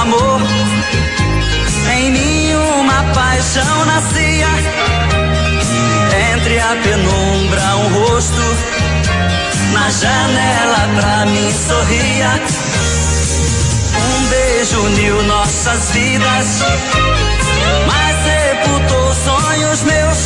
amor. Em mim uma paixão nascia, entre a penumbra um rosto, na janela pra mim sorria. Um beijo uniu nossas vidas, mas sepultou sonhos meus.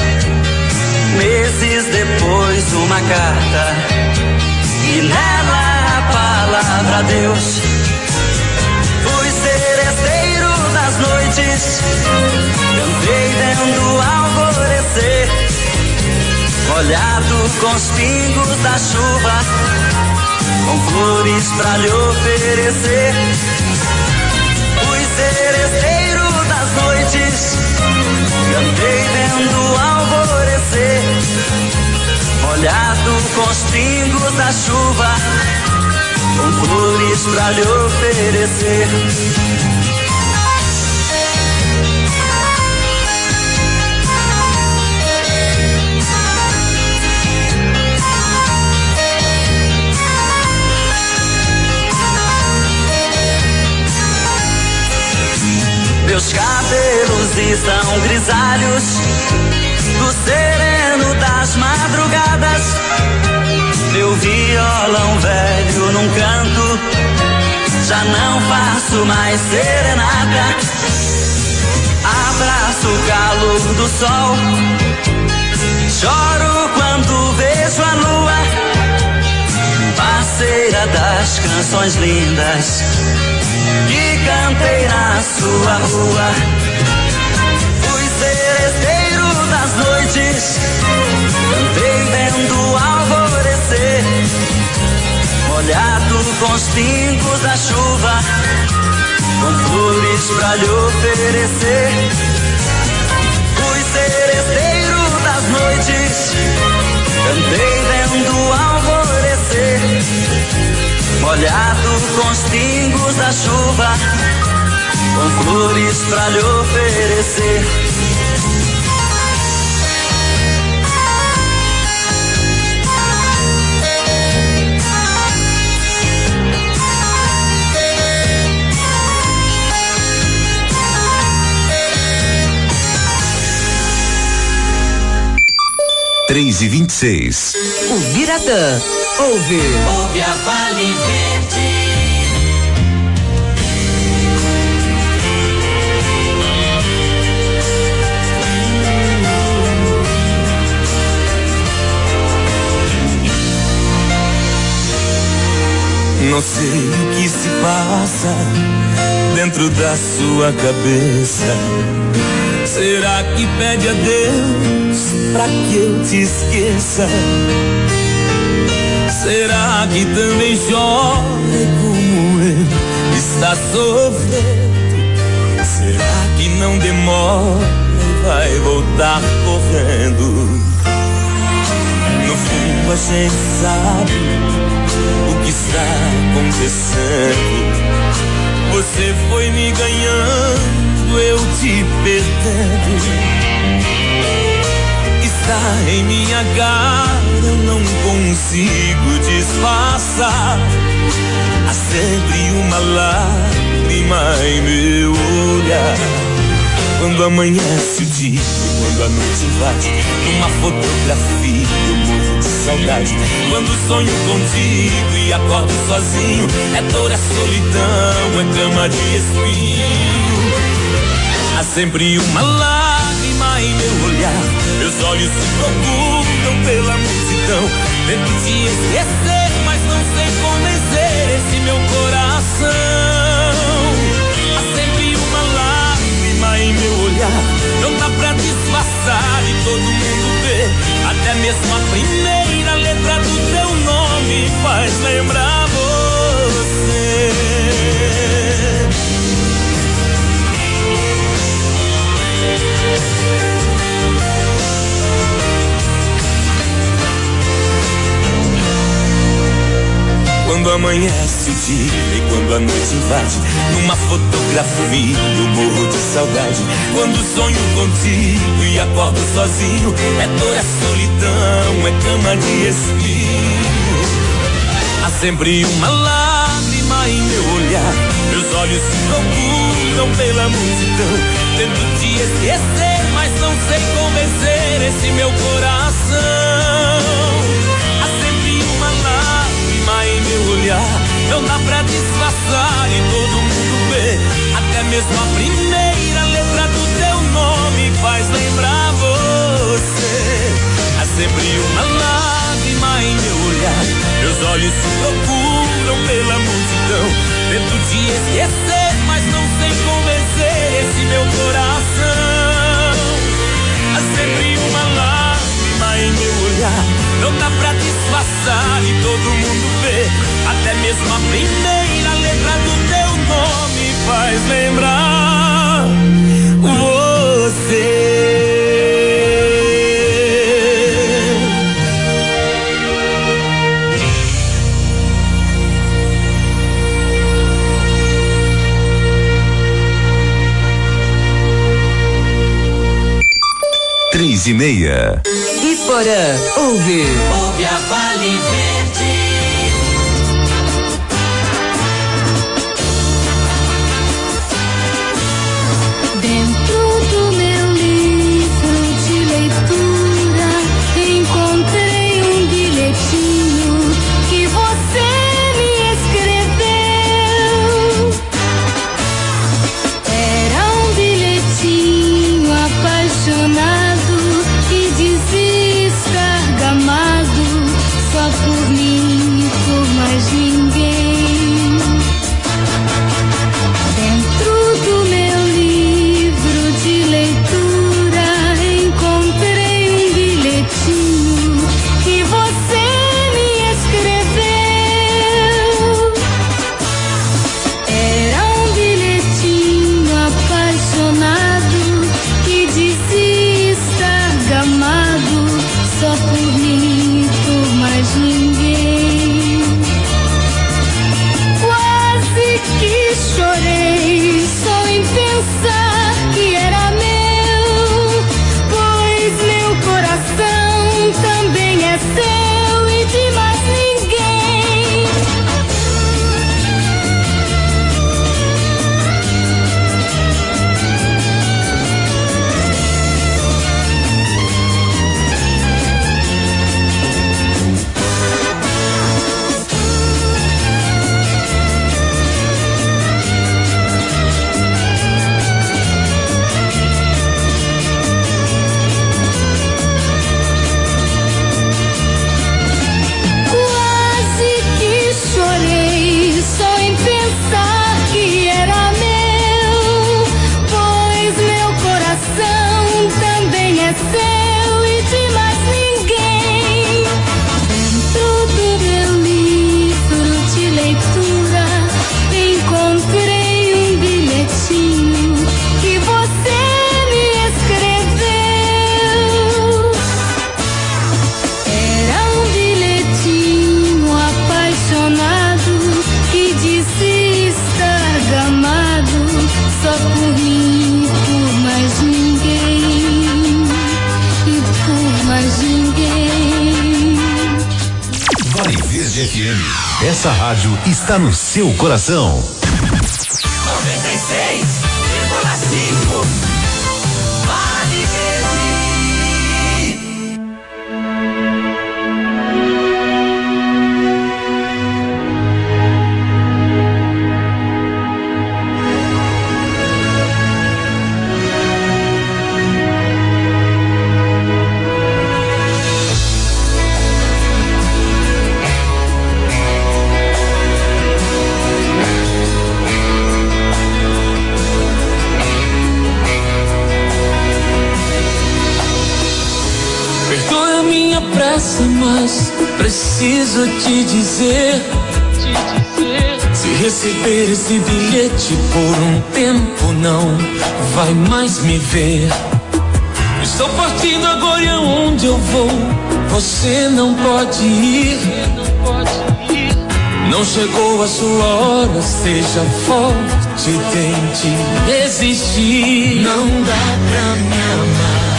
Meses depois uma carta, e nela a palavra Deus. Fui seresteiro das noites, cantei vendo alvorecer, molhado com os pingos da chuva, com flores pra lhe oferecer. Fui seresteiro das noites, cantei vendo alvorecer, molhado com os pingos da chuva, com flores pra lhe oferecer. Meus cabelos estão grisalhos do sereno das madrugadas. Meu violão velho num canto, já não faço mais serenata. Abraço o calor do sol, choro quando vejo a lua, parceira das canções lindas que cantei na sua rua. Fui seresteiro das noites, cantei vendo alvorecer, molhado com os pingos da chuva, com flores pra lhe oferecer. Fui seresteiro das noites, cantei vendo alvorecer, molhado com os pingos da chuva, com flores pra lhe oferecer. Três e 26. O Biratã. Ouve a Vale Verde. Não sei o que se passa dentro da sua cabeça. Será que pede a Deus pra que eu te esqueça? Será que também chora como eu está sofrendo? Será que não demora e vai voltar correndo? No fundo a gente sabe o que está acontecendo. Você foi me ganhando, eu te perdendo. Está em minha cara, eu não consigo disfarçar. Há sempre uma lágrima em meu olhar. Quando amanhece o dia, quando a noite invade, numa fotografia eu morro de saudade. Quando sonho contigo e acordo sozinho, é dor, é solidão, é cama de espinho. Há sempre uma lágrima em meu olhar, meus olhos se procuram pela multidão. Tento te esquecer, mas não sei convencer esse meu coração. Há sempre uma lágrima em meu olhar, não dá pra disfarçar e todo mundo vê. Até mesmo a primeira letra do teu nome faz lembrar você. Quando amanhece o dia e quando a noite invade, numa fotografia eu morro de saudade. Quando sonho contigo e acordo sozinho, é dor, é solidão, é cama de espinho. Há sempre uma lágrima em meu olhar, meus olhos se procuram procuram pela multidão. Tento te esquecer, mas não sei convencer esse meu coração. Há sempre uma lágrima em meu olhar, não dá pra disfarçar e todo mundo vê. Até mesmo a primeira letra do teu nome faz lembrar você. Há sempre uma lágrima em meu olhar, meus olhos se procuram pela multidão. Tento te esquecer, mas não sei convencer esse meu coração. Há sempre uma lágrima em meu olhar, não dá pra disfarçar e todo mundo vê. Até mesmo a primeira letra do teu nome faz lembrar você. Três e meia. Iporã, ouve a Vale Verde. Dentro do meu livro de leitura encontrei um bilhetinho que você me escreveu. Era um bilhetinho apaixonado que dizia estar gamado só por mim e por mais ninguém. Dentro do meu livro de leitura encontrei um bilhetinho que você me escreveu. Era um bilhetinho apaixonado que dizia estar gamado só por mim e por mais ninguém. Quase que chorei só em pensar que era meu, pois meu coração também é seu e de mais ninguém. Quase que chorei só em pensar que era meu, pois meu coração também é seu e de mais ninguém. Dentro do meu livro de leitura encontrei um bilhetinho que você me escreveu. Era um bilhetinho apaixonado que dizia estar gamado só por mim e por mais ninguém. E por mais ninguém. Vale Verde FM. Essa rádio está no seu coração. 96,5 Vale Verde. Perdoa a minha pressa, mas preciso te dizer. Se receber esse bilhete por um tempo, não vai mais me ver. Estou partindo agora e aonde eu vou, você não pode ir. Não chegou a sua hora, seja forte, tente resistir. Não dá pra me amar,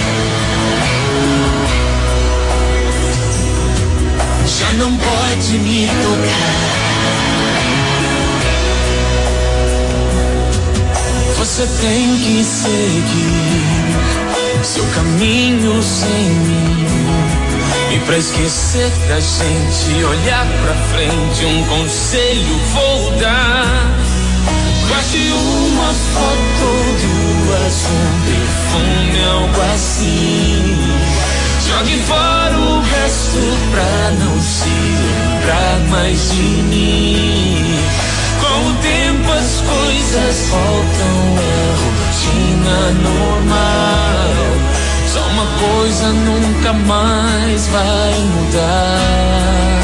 já não pode me tocar. Você Você tem que seguir seu caminho sem mim. E pra esquecer da gente, olhar pra frente, um conselho vou dar. Guarde uma foto, duas, perfume, algo assim. Jogue fora o resto pra não se lembrar mais de mim. Com o tempo as coisas voltam à rotina normal. Só uma coisa nunca mais vai mudar.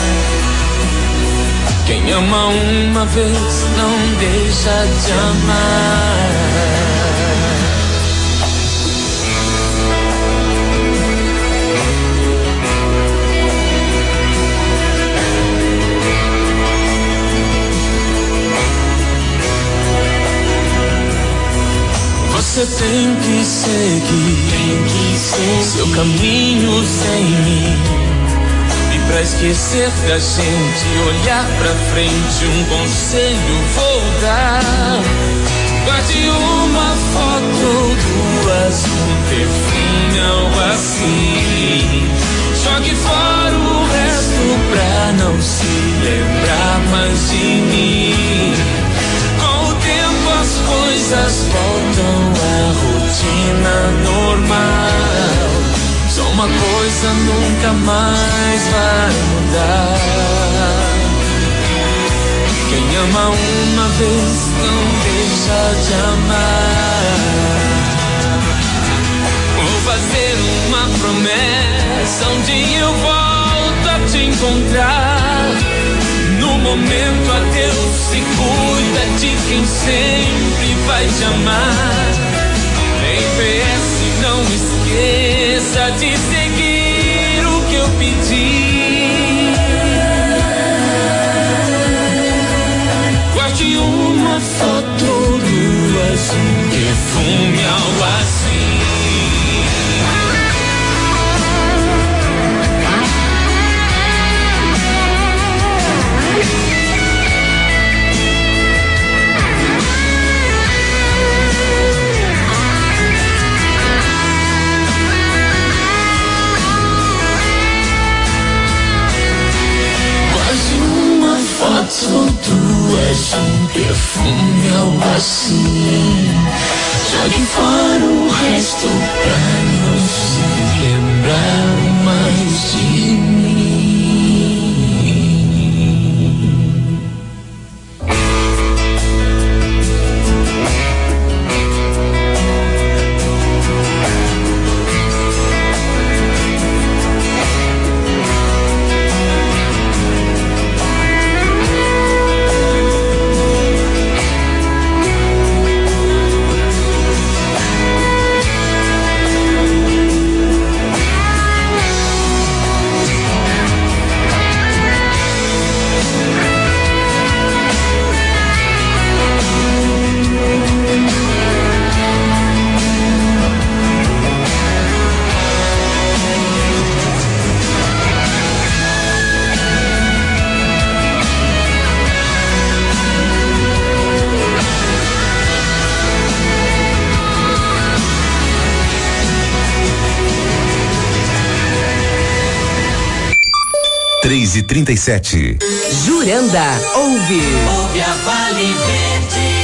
Quem ama uma vez não deixa de amar. Você tem que seguir seu caminho sem mim. E pra esquecer da gente, olhar pra frente, um conselho vou dar. Guarde uma foto, duas, perfume, algo assim. Jogue fora o resto pra não se lembrar mais de mim. Com o tempo as coisas voltam à rotina normal. Só uma coisa nunca mais vai mudar. Quem ama uma vez não deixa de amar. Vou fazer uma promessa, um dia eu volto a te encontrar. No momento adeus, se cuida de quem sempre vai te amar. Em PS não esqueça de seguir o que eu pedi. Guarde uma foto, duas, perfume, algo assim. Foto, duas, perfume, algo assim. Jogue fora o resto pra não se lembrar mais de mim. e 37. Juranda, ouve a Vale Verde.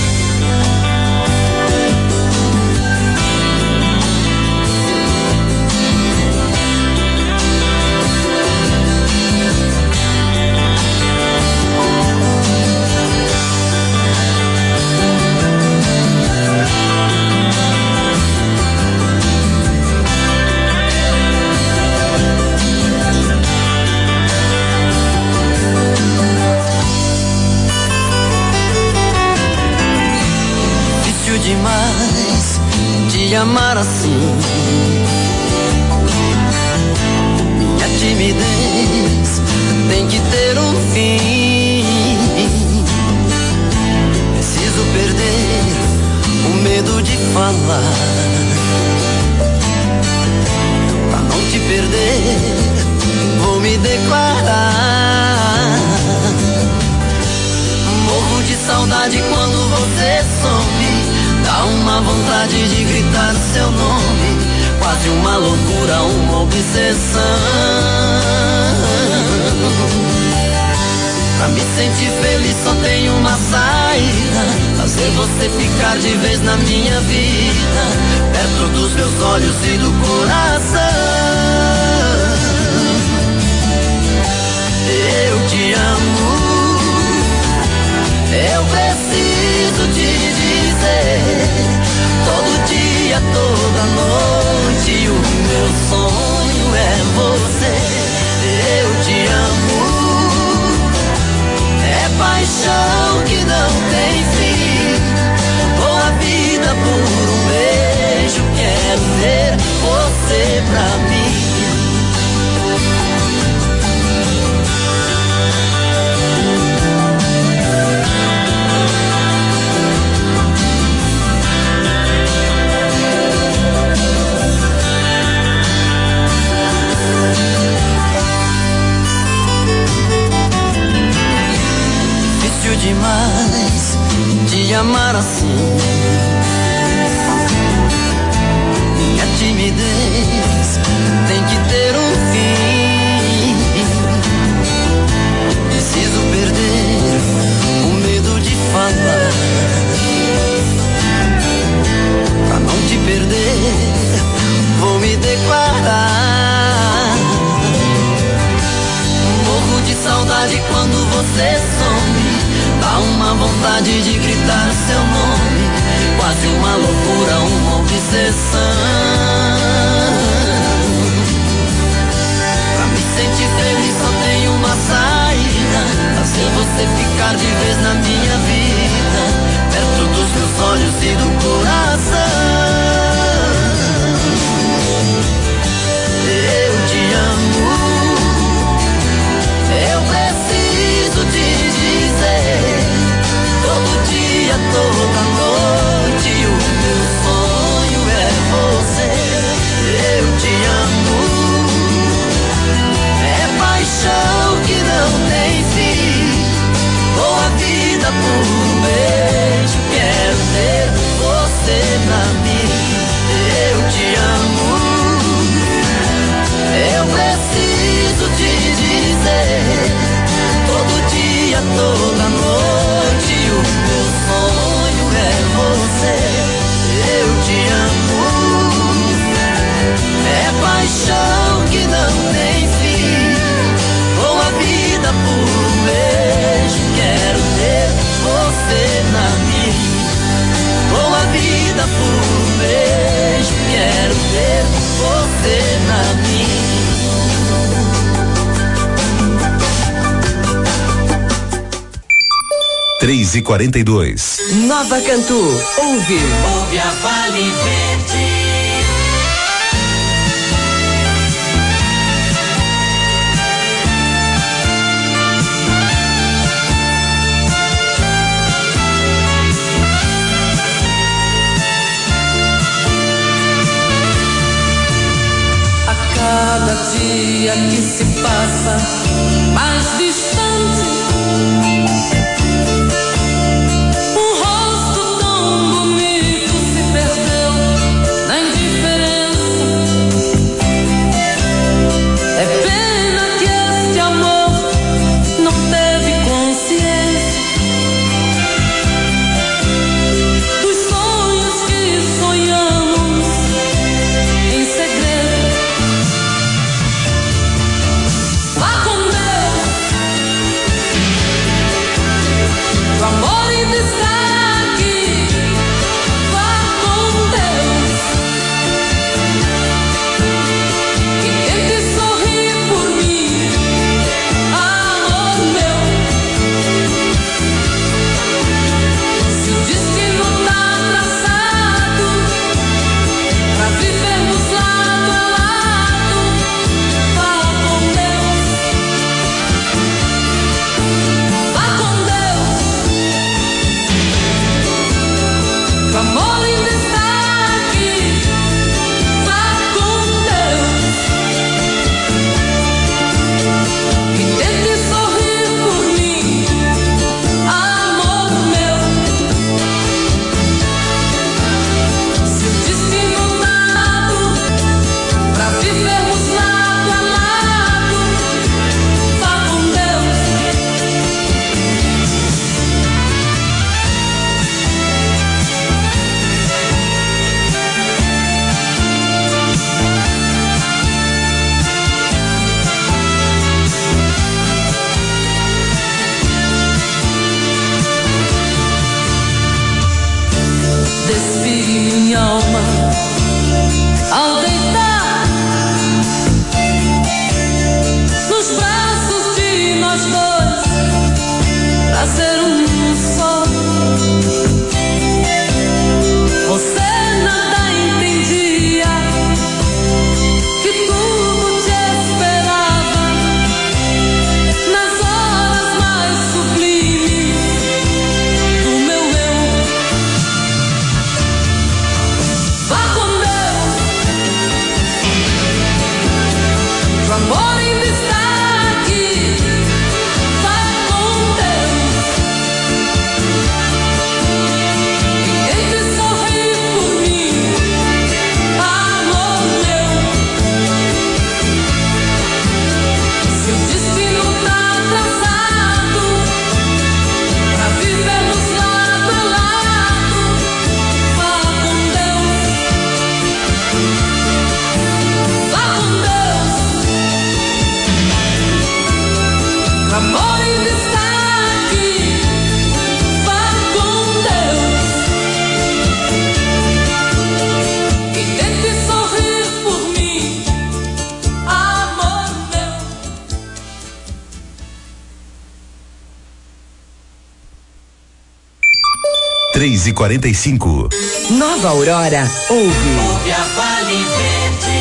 Demais te amar assim. Minha timidez tem que ter um fim. Preciso perder o medo de falar. Pra não te perder, vou me declarar. Morro de saudade quando você some. Da Dá uma vontade de gritar seu nome, quase uma loucura, uma obsessão. Pra me sentir feliz só tem uma saída, fazer você ficar de vez na minha vida, perto dos meus olhos e do coração. Eu te amo, eu preciso te dizer, todo dia, toda noite, o meu sonho é você. Eu te amo, é paixão que não tem fim, dou a vida por um beijo, quero ter você pra mim. Demais te amar assim, minha timidez tem que ter um fim. Preciso perder o medo de falar, pra não te perder vou me declarar. Morro de saudade quando você some, dá uma vontade de gritar seu nome, quase uma loucura, uma obsessão. Pra me sentir feliz só tem uma saída, fazer você ficar de vez na minha vida, perto dos meus olhos e do coração. Eu te amo, eu preciso te dizer, todo dia, toda noite, o meu sonho é você. Eu te amo, é paixão que não tem fim, dou a vida por um beijo, quero ter você pra mim. Eu te amo, eu preciso te dizer, todo dia, toda noite, o meu sonho é você. Eu te amo, é paixão que não tem fim, dou a vida por um beijo, quero ter você na minha. Dou a vida por um beijo, quero ter você na minha. 3h42. Nova Cantu, ouve a Vale Verde. A cada dia que se passa mais distante, Vá com Deus. 3h45. Nova Aurora, ouve a Vale Verde.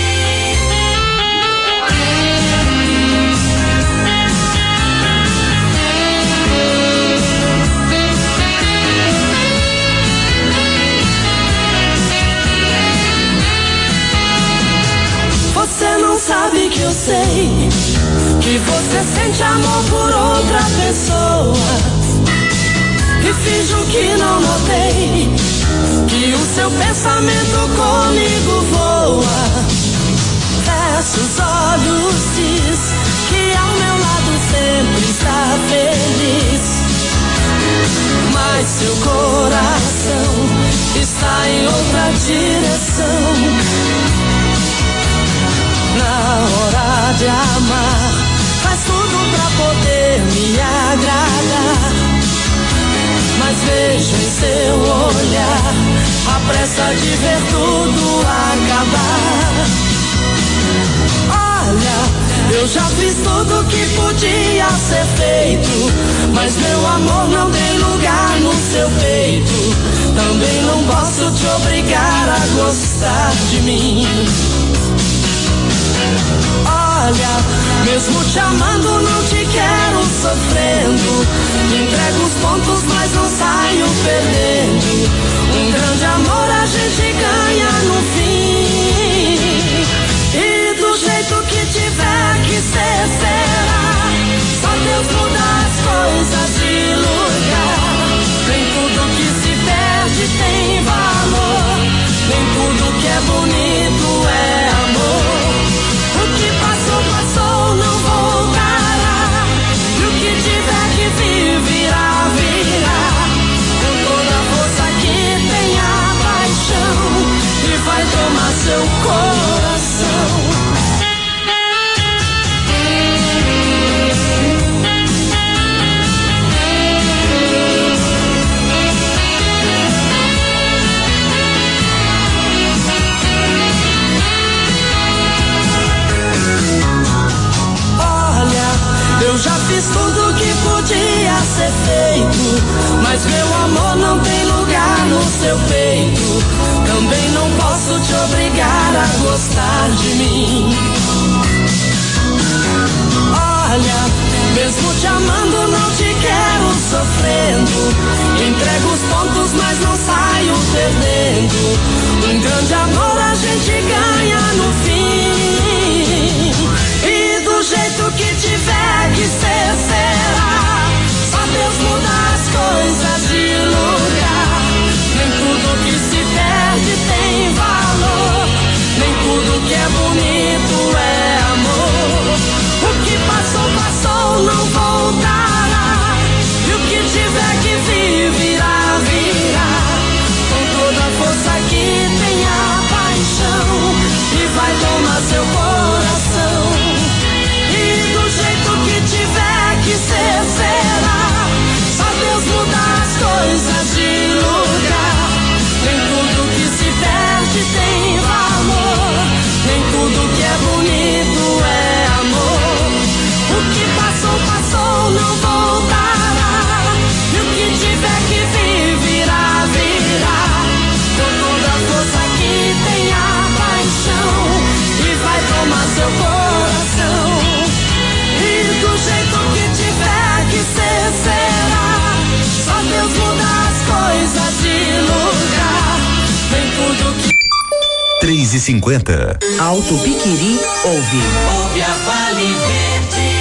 Você não sabe que eu sei que você sente amor por outra pessoa. E finjo que não notei que o seu pensamento comigo voa. Fecha os olhos, diz que ao meu lado sempre está feliz. Mas seu coração está em outra direção. Na hora de amar, faz tudo pra poder me agradar. Mas vejo em seu olhar a pressa de ver tudo acabar. Olha, eu já fiz tudo que podia ser feito, mas meu amor não tem lugar no seu peito. Também não posso te obrigar a gostar de mim. Olha, mesmo te amando não te quero sofrendo. Entrego os pontos mas não saio perdendo. Um grande amor a gente ganha no fim. E do jeito que tiver que ser será. Só Deus muda as coisas de lugar. Nem tudo que se perde tem valor. Nem tudo que é bonito é amor. O que passou, passou, não voltará. E o que tiver que vir, virá, virá. Com toda a força que tem a paixão. E vai tomar seu coração. Eu já fiz tudo que podia ser feito, mas meu amor não tem lugar no seu peito. Também não posso te obrigar a gostar de mim. Olha, mesmo te amando não te quero sofrendo. Entrego os pontos mas não saio perdendo. Um grande amor a gente ganha no fim. E do jeito que tiver que ser, será. Só Deus muda as coisas de lugar. Nem tudo que se perde tem valor. Nem tudo que é bonito é amor. O que passou, passou, não voltará. E o que tiver que vir, virá, virá. Com toda a força que tem a paixão. E vai tomar seu coração. Que ser será. Só Deus muda as coisas de lugar. Nem tudo que se perde tem valor. Nem tudo que é bonito é amor. O que passou, passou, não voltará. E o que tiver que vir, virá, virá. Com toda a força que tem a paixão. E vai tomar seu coração. E do jeito que tiver que ser, será. Só Deus muda as coisas de lugar. Vem tudo que 3h50. Alto Piquiri, ouve a Vale Verde.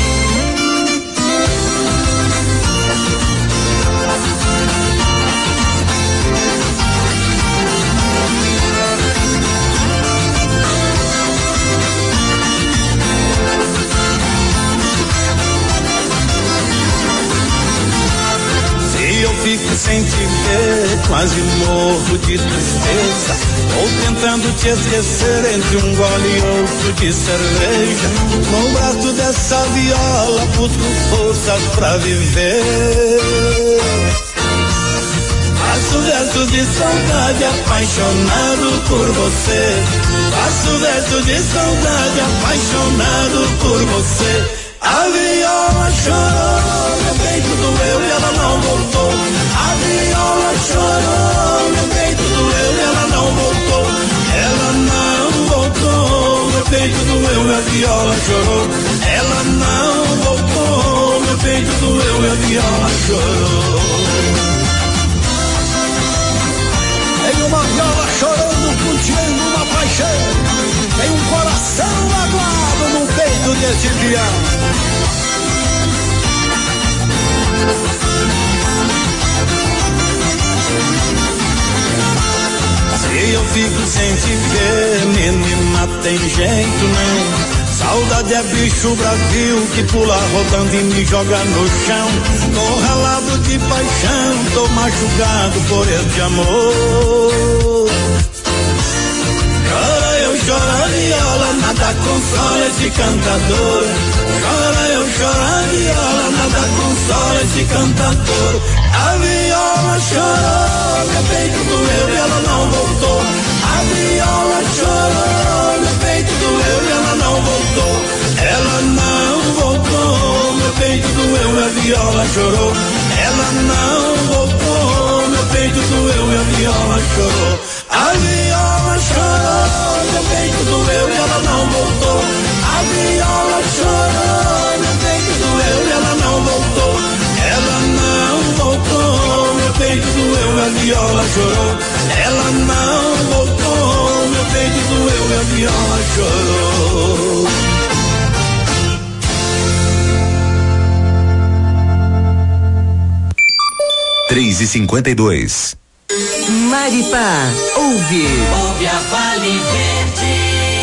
Fico sem te ver, quase morro de tristeza. Vou tentando te esquecer entre um gole e outro de cerveja. No braço dessa viola busco forças pra viver. Faço versos de saudade apaixonado por você. Faço verso de saudade apaixonado por você. A viola chorou, meu peito doeu e ela não voltou. A viola chorou. viola chorou. Ela não voltou, meu peito doeu e a viola chorou. Tem uma viola chorando, curtindo uma paixão. Tem um coração magoado no peito desse peão. Se eu fico sem te ver, menina, tem jeito não. Saudade é bicho Brasil que pula rodando e me joga no chão. Tô ralado de paixão, tô machucado por este amor. Chora, eu choro a viola, nada consola esse cantador. Chora, eu choro a viola, nada consola esse cantador. A viola chorou, meu peito doeu e ela não voltou. A viola chorou, meu peito doeu e ela não voltou. Ela não voltou, meu peito doeu e a viola chorou. Ela não voltou, meu peito doeu e a viola chorou. A viola chorou, meu peito doeu e ela não voltou. A viola chorou, meu peito doeu e ela não voltou. Ela não voltou, meu peito doeu e a viola chorou. Ela não voltou, meu peito doeu e a viola chorou. Três e 52. Maripá, ouve. Ouve a Vale Verde.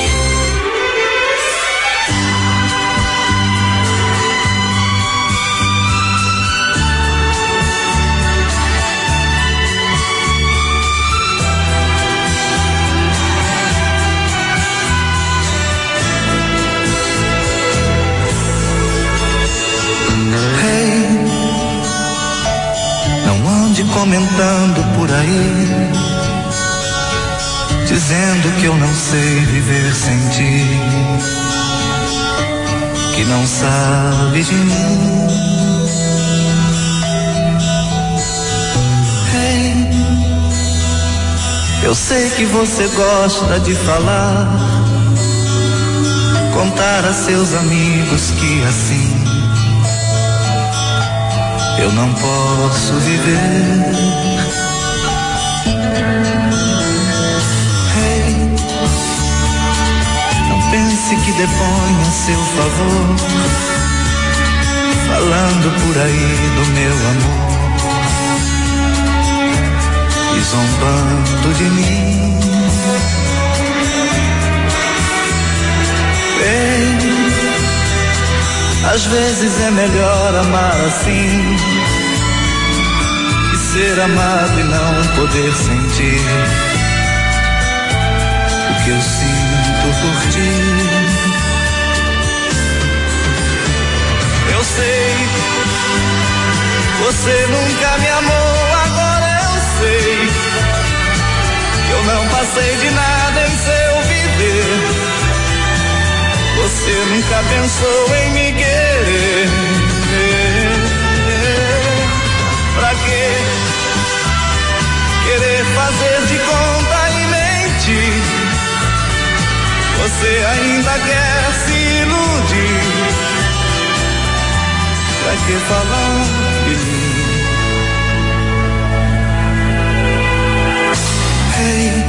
Comentando por aí, dizendo que eu não sei viver sem ti, que não sabe de mim. Hey, eu sei que você gosta de falar, contar a seus amigos que assim eu não posso viver. Hey, não pense que depõe a seu favor, falando por aí do meu amor e zombando de mim. Hey, às vezes é melhor amar assim, que ser amado e não poder sentir o que eu sinto por ti. Eu sei, você nunca me amou, agora eu sei que eu não passei de nada em seu viver. Você nunca pensou em me querer. Pra quê? Querer fazer de conta e mentir. Você ainda quer se iludir. Pra que falar de mim? Hey,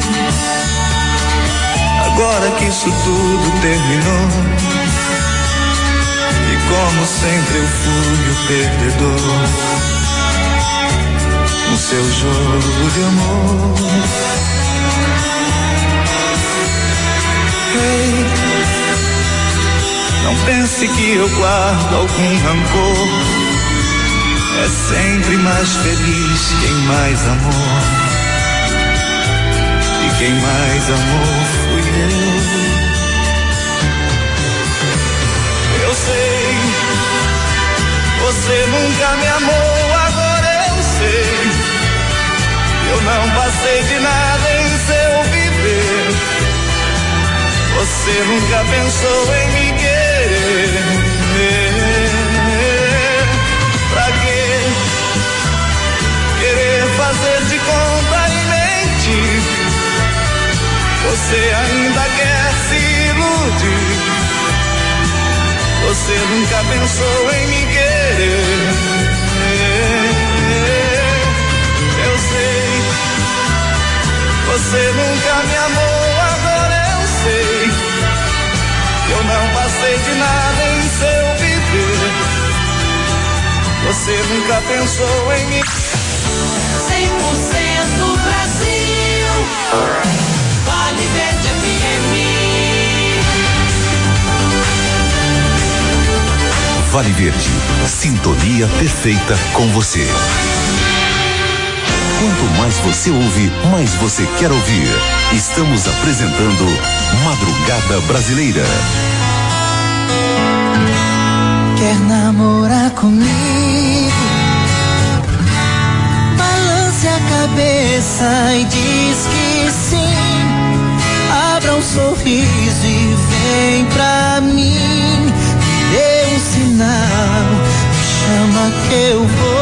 agora que isso tudo terminou, e como sempre eu fui o perdedor no seu jogo de amor. Hey, não pense que eu guardo algum rancor. É sempre mais feliz quem mais amou, e quem mais amou fui eu. Eu sei, você nunca me amou, agora eu sei. Eu não passei de nada em seu viver. Você nunca pensou em me querer. Pra quê? Querer fazer de conta e mentir. Você ainda quer se iludir. Você nunca pensou em me querer. Eu sei, você nunca me amou, agora eu sei. Eu não passei de nada em seu viver. Você nunca pensou em mim. 100% Brasil. Vale Verde FM. Vale Verde, sintonia perfeita com você. Quanto mais você ouve, mais você quer ouvir. Estamos apresentando Madrugada Brasileira. Quer namorar comigo? Balance a cabeça e diz que sim. Abra um sorriso e vem pra mim. Me dê um sinal, me chama que eu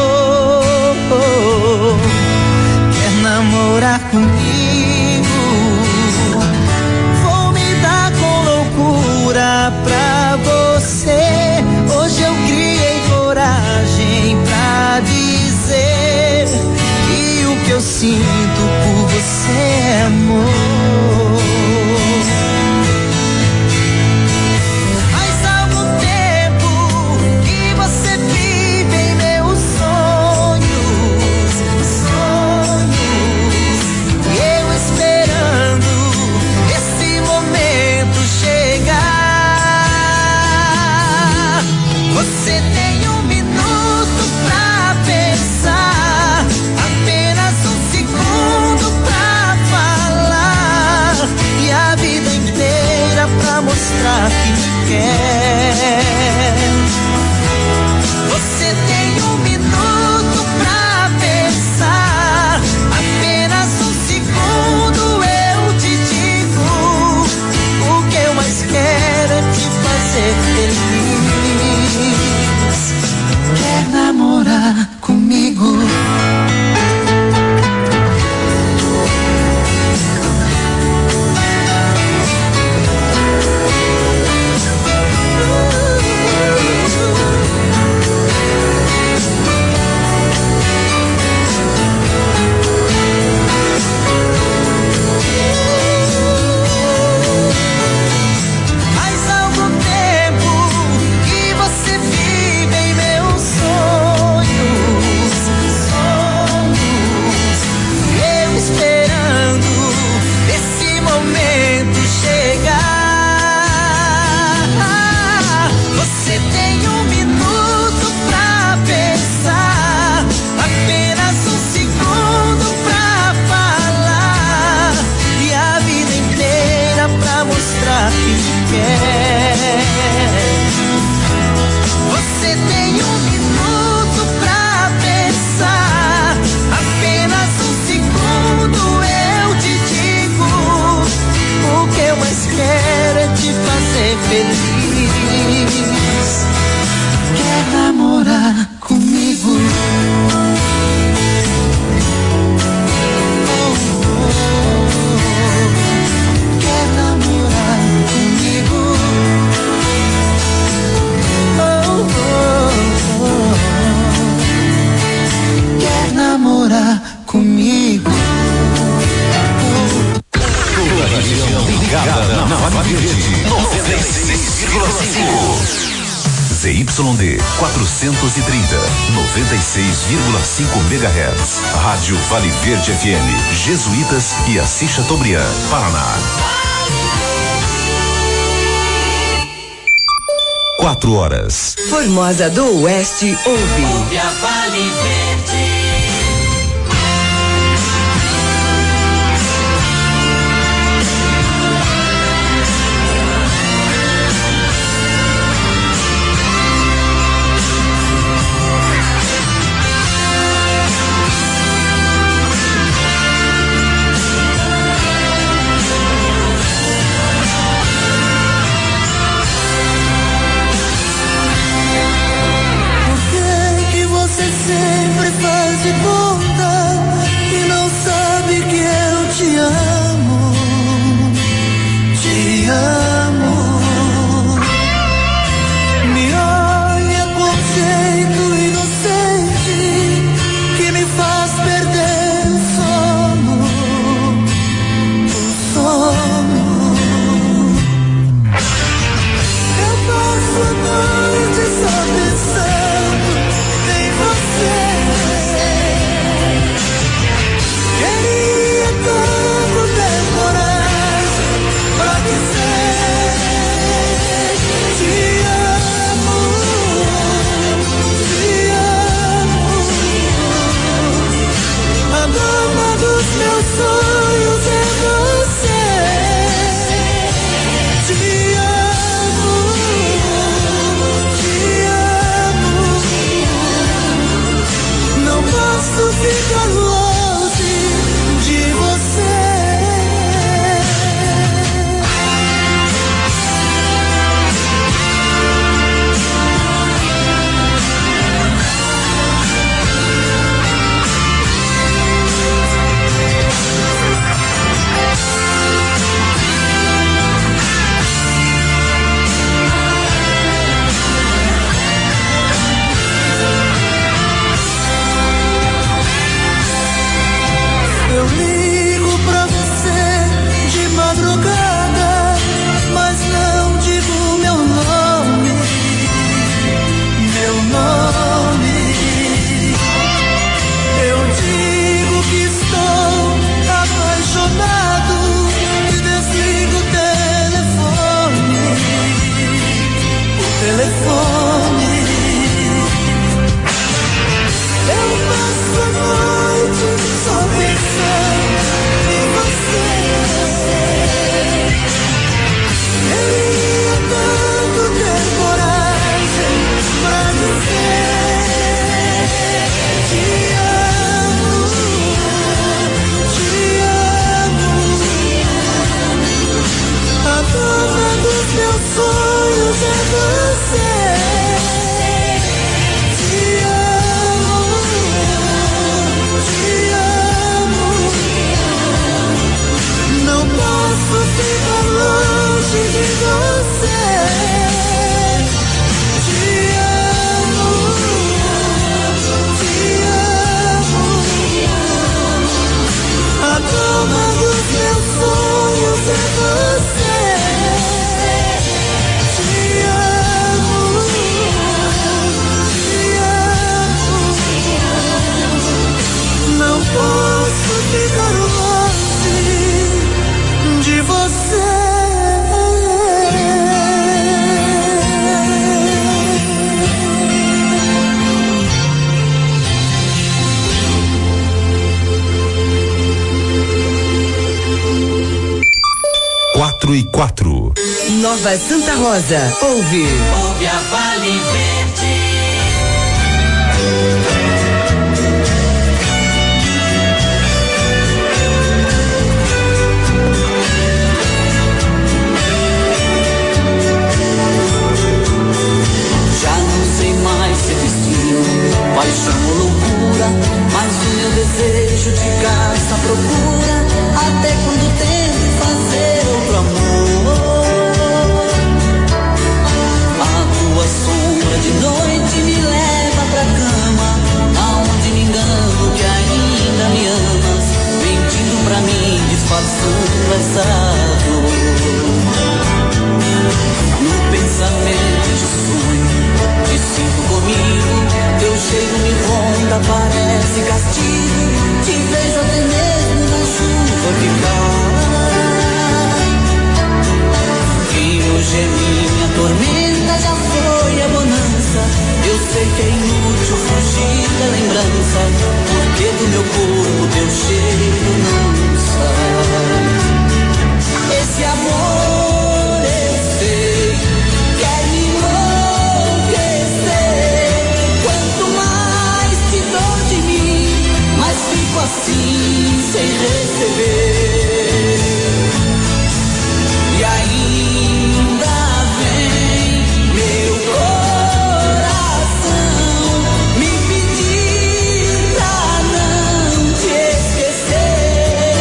vou. Quer namorar comigo? Vou me dar com loucura pra você. Hoje eu criei coragem pra dizer que o que eu sinto por você é amor. Faz algum tempo que você vive em meus sonhos, e eu esperando esse momento chegar. Você tem um minuto pra pensar, apenas um segundo pra falar, e a vida inteira pra mostrar que me quer. Você tem um minuto pra pensar, apenas um segundo eu te digo. O que eu mais quero é te fazer feliz. Quer namorar comigo? Faz algum tempo que você vive em meus sonhos, eu esperando esse momento chegar. Você tem um minuto pra pensar, apenas um segundo pra falar, e a vida inteira pra mostrar que me quer. Você tem um minuto pra pensar, apenas um segundo eu te digo. O que eu mais quero é te fazer feliz. Quer namorar comigo? Quer namorar comigo? Quer namorar comigo? Toda a região ligada na Vale Verde, 96,5. ZYD 430, 96,5 MHz. Rádio Vale Verde FM, Jesuítas e Assis Chateaubriand, Paraná. 4 horas. Formosa do Oeste ouve. Ouve a Vale Verde. Por que você sempre faz 4. Nova Santa Rosa, ouve a Vale Verde. Já não sei mais se destino, paixão ou loucura, mas o meu desejo te caça à procura, até quando tento fazer outro amor. A tua sombra de noite me leva pra cama, aonde me engano que ainda me amas, mentindo pra mim, disfarçando essa dor. No pensamento de sonho, te sinto comigo, teu cheiro me ronda, parece castigo, te vejo até mesmo na chuva que cai. E hoje é minha tormenta, já foi a bonança, eu sei que é inútil fugir da lembrança, porque do meu corpo teu cheiro não sai. Esse amor eu sei, quer me enlouquecer, quanto mais te dou de mim, mais fico assim sem receber. E ainda vem meu coração me pedir pra não te esquecer.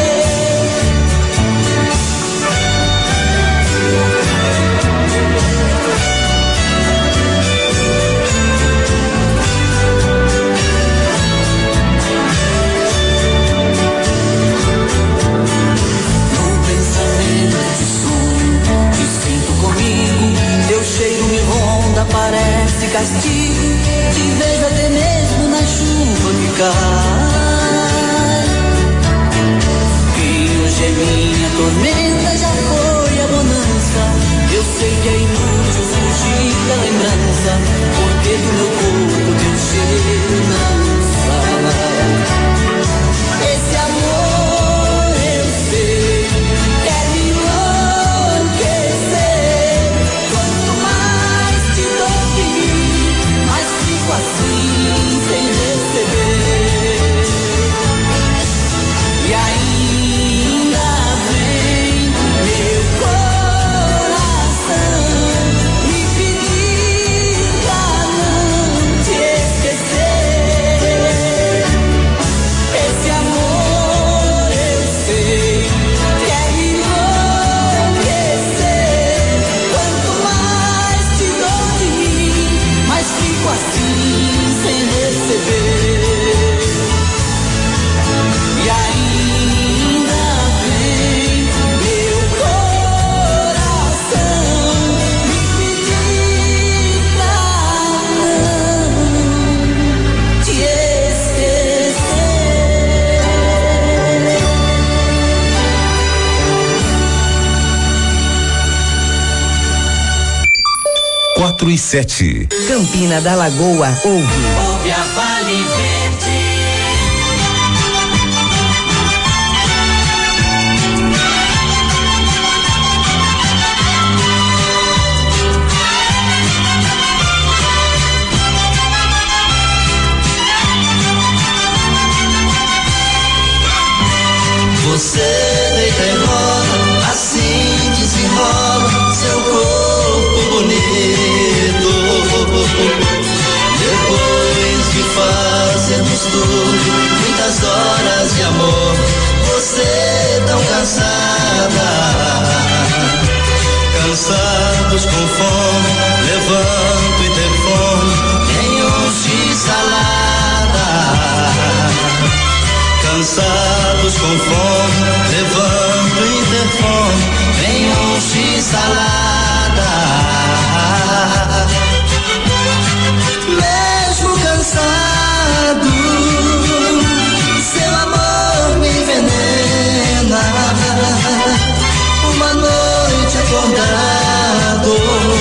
No pensamento de sonho, te sinto comigo, teu cheiro me ronda, parece castigo, te vejo até mesmo na chuva que cai. E hoje é minha tormenta, já foi a bonança, eu sei que é inútil fugir da lembrança, porque do meu corpo teu cheiro não sai. Esse amor eu sei, quer me enlouquecer, quanto mais te dou de mim, mais fico assim sem receber. E ainda vem meu coração me pedir pra não te esquecer. Esse amor eu sei, quer me enlouquecer, quanto mais te dou de mim, mais fico assim sem receber. E ainda vem meu coração me pedir pra não te esquecer. 4 e 7. Campina da Lagoa, ouve A Vale Verde. Você deita e rola, assim desenrola seu corpo bonito. Depois de fazermos tudo, muitas horas de amor, você tão cansada. Cansados com fome, levanto e interfone, tem um x-salada. Cansados com fome, levanto o interfone, vem um x-salada. Mesmo cansado, seu amor me envenena. Uma noite acordado,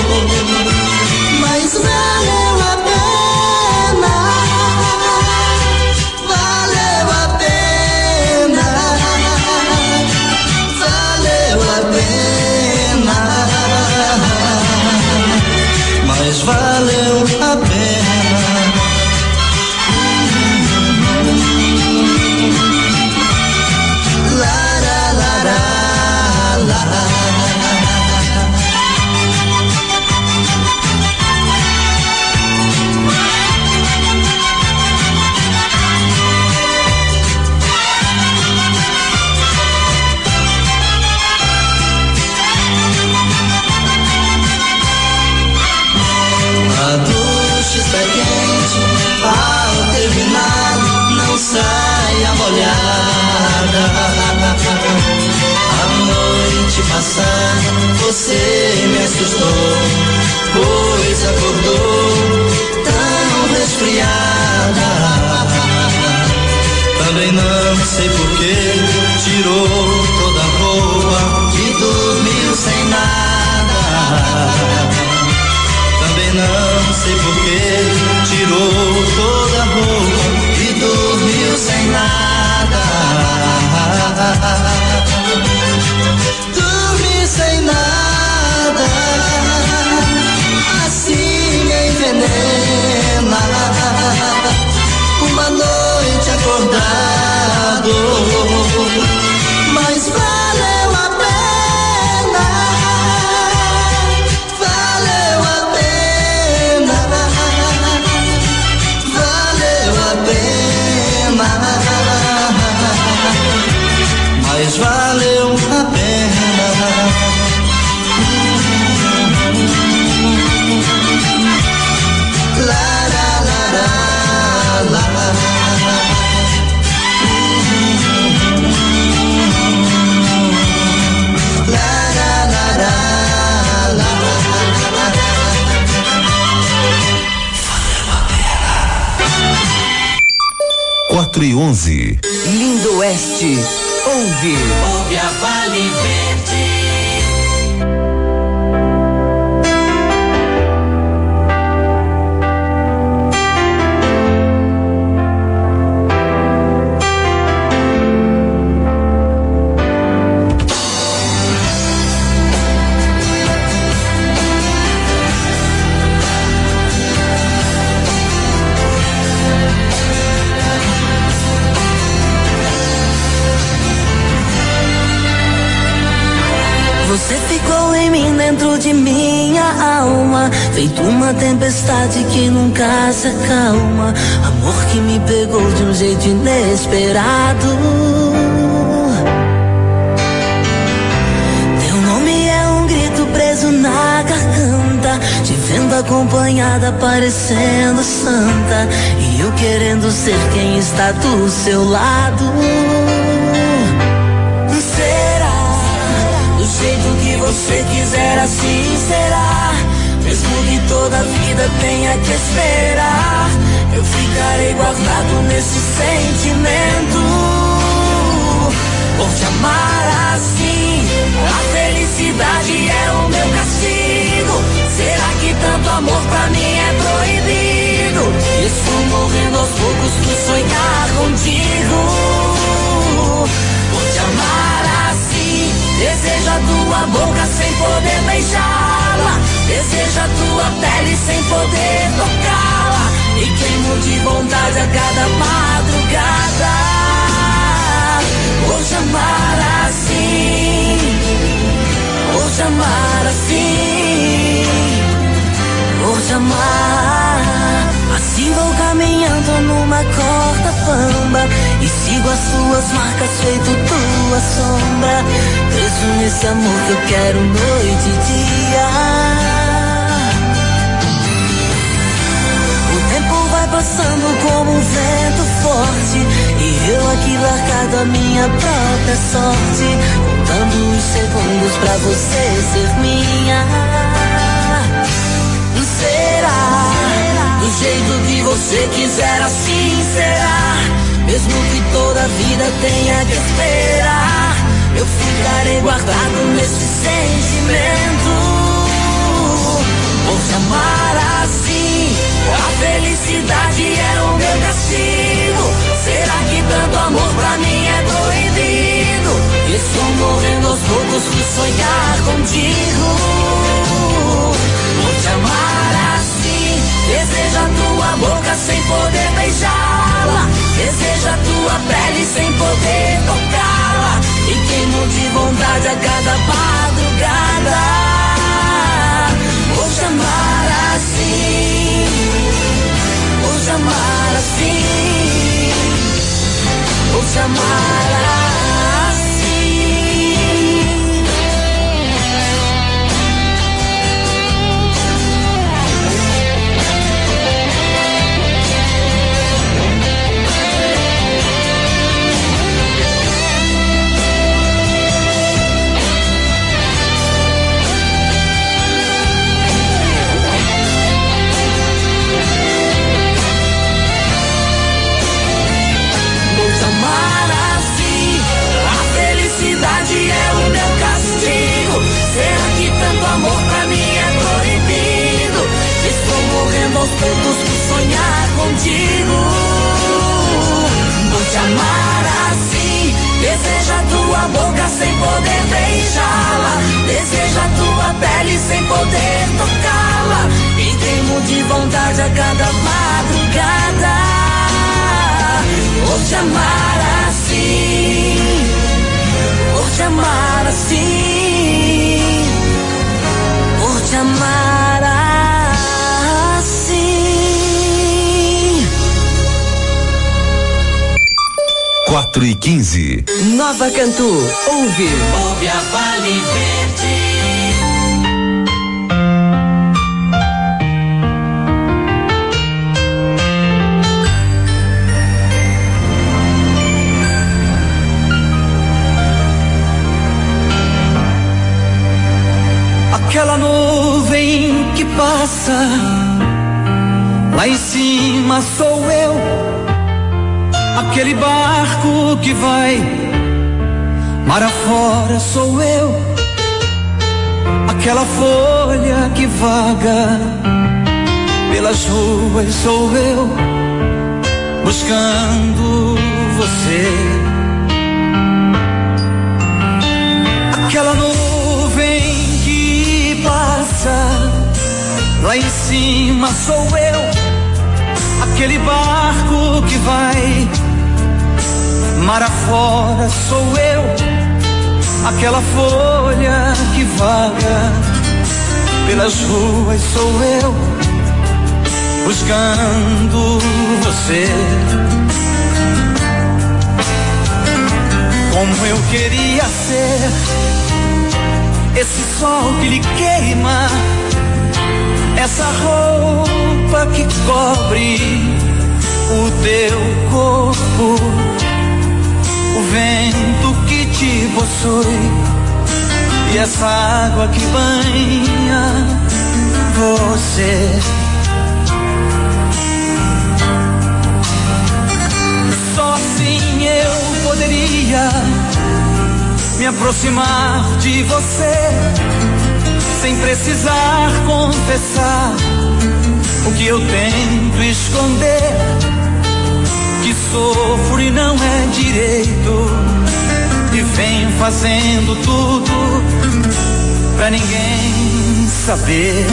mas valeu a pena. Valeu a pena. Valeu a pena. não sei porquê, tirou toda a roupa e dormiu sem nada. Também não sei porquê, tirou toda a roupa e dormiu sem nada. Dormir sem nada, assim me envenena. Uma noite acordado, mas valeu a pena. Valeu a pena. Valeu a pena. Mas valeu a pena. La la la la la. La la la la la. Valeu a pena. 4:11. Lindo Oeste. Ouve. Ouve a Vale Verde. Você ficou em mim dentro de minha alma, feito uma tempestade que nunca se acalma. Amor que me pegou de um jeito inesperado. Teu nome é um grito preso na garganta, te vendo acompanhada parecendo santa, e eu querendo ser quem está do seu lado. Do jeito que você quiser, assim será. Mesmo que toda a vida tenha que esperar, eu ficarei guardado nesse sentimento. Por te amar assim, a felicidade é o meu castigo. Será que tanto amor pra mim é proibido? Estou morrendo aos poucos por sonhar contigo. Por te amar assim, desejo a tua boca sem poder beijá-la, desejo a tua pele sem poder tocá-la, e queimo de vontade a cada madrugada. Vou te amar assim, vou te amar assim, vou te amar. Assim vou caminhando numa corda bamba e sigo as tuas marcas feito tua sombra, preso nesse amor que eu quero noite e dia. O tempo vai passando como um vento forte, e eu aqui largado a minha própria sorte, contando os segundos pra você ser minha. Será? Do jeito que você quiser, assim será. Mesmo que toda a vida tenha que esperar, eu ficarei guardado nesse sentimento. Por te amar assim, a felicidade é o meu castigo. Será que tanto amor pra mim é proibido? Estou morrendo aos poucos por sonhar contigo. Por te amar assim, desejo a tua boca sem poder beijá-la, desejo a tua pele sem poder tocá-la, e queimo de vontade a cada madrugada. Vou te amar assim, vou te amar assim, vou te amar assim. Vou te amar Deseja tua boca sem poder beijá-la, deseja tua pele sem poder tocá-la, e tremo de vontade a cada madrugada por te amar assim, por te amar assim, por te amar assim. 4h15. Nova Cantu, ouve a Vale Verde. Aquela nuvem que passa, lá em cima sou eu. Aquele barco que vai mar afora sou eu. Aquela folha que vaga pelas ruas sou eu, buscando você. Aquela nuvem que passa, lá em cima sou eu. Aquele barco que vai mar afora sou eu. Aquela folha que vaga pelas ruas sou eu, buscando você. Como eu queria ser esse sol que lhe queima, essa roupa que cobre o teu corpo, o vento que te possui e essa água que banha você. Só assim eu poderia me aproximar de você, sem precisar confessar o que eu tento esconder, que sofro e não é direito, e venho fazendo tudo pra ninguém saber.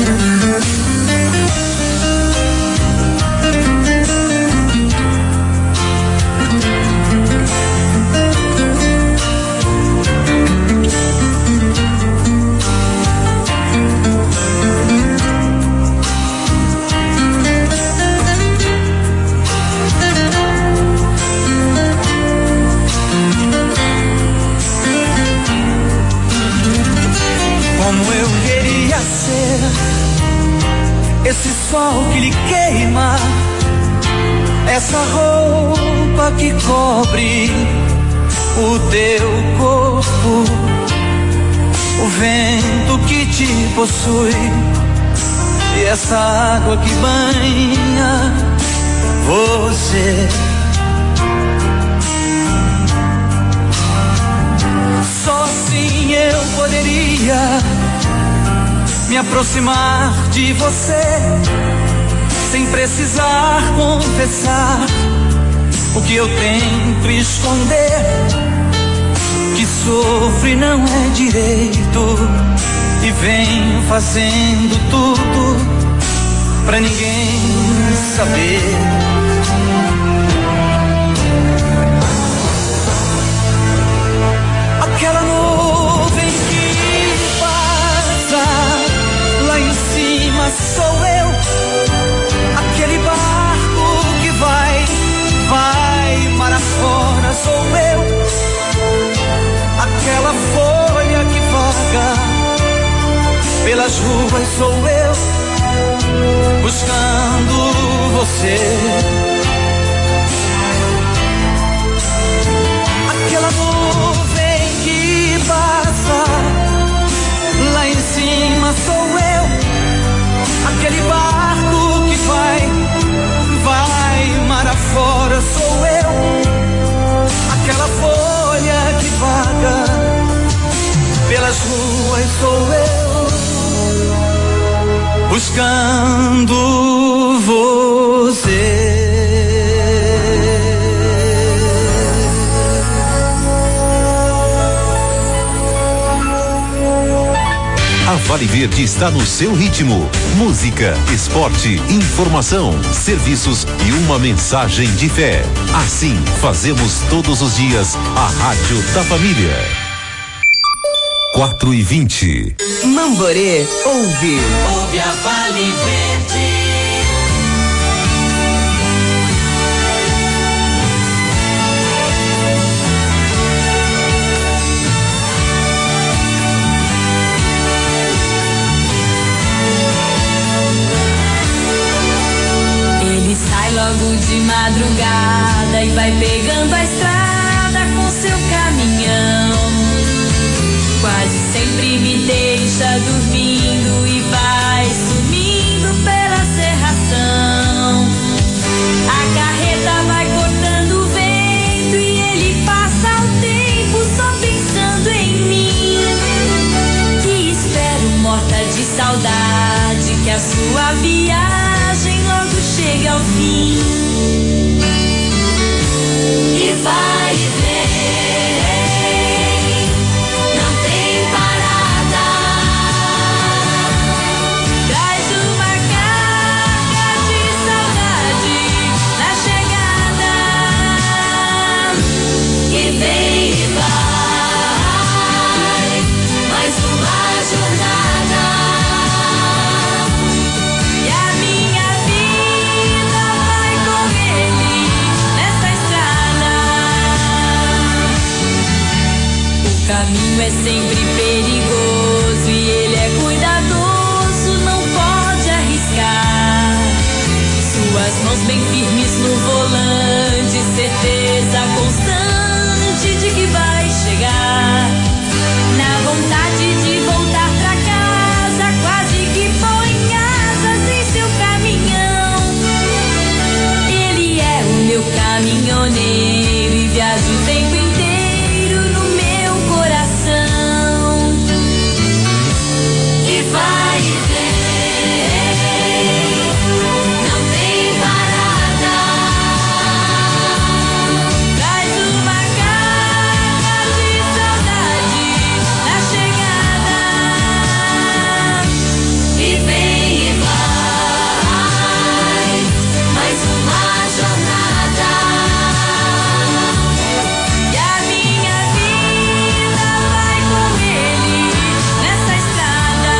Como eu queria ser esse sol que lhe queima, essa roupa que cobre o teu corpo, o vento que te possui e essa água que banha você. Só assim eu poderia me aproximar de você, sem precisar confessar o que eu tento esconder, que sofro e não é direito, e venho fazendo tudo pra ninguém saber. Aquela nuvem que passa, lá em cima sou eu. Aquele barco que vai mar afora sou eu. Aquela folha que vaga pelas ruas sou eu, buscando você. Aquela nuvem que passa, lá em cima sou eu. Aquele barco que vai mar afora sou eu. Aquela folha que vaga pelas ruas sou eu, buscando você. Vale Verde está no seu ritmo. Música, esporte, informação, serviços e uma mensagem de fé. Assim, fazemos todos os dias a Rádio da Família. 4h20. Mamborê ouve. Ouve a Vale Verde. Ele sai logo de madrugada e vai pegando a estrada com seu caminhão. Quase sempre me deixa dormindo e vai sumindo pela serração. A carreta vai cortando o vento e ele passa o tempo só pensando em mim. Que espero morta de saudade que a sua viagem logo chegue ao fim. E vai e vem. O caminho é sempre perigoso e ele é cuidadoso, não pode arriscar. Suas mãos bem firmes no volante, certeza constante de que vai chegar. Na vontade de voltar pra casa, quase que põe asas em seu caminhão. Ele é o meu caminhoneiro e viaja o tempo inteiro no meu coração. E vai e vem, não tem parada. Traz uma carga de saudade na chegada. E vem e vai, mais uma jornada. E a minha vida vai com ele nessa estrada.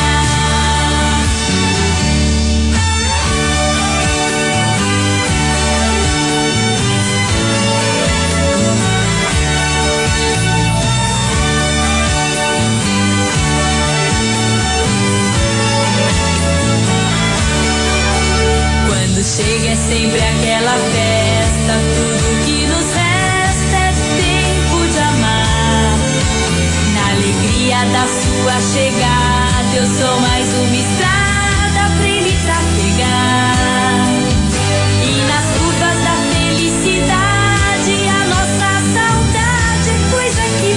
Quando chega é sempre aquela festa, tudo que nos resta é tempo de amar. Na alegria da sua chegada, eu sou mais uma estrada.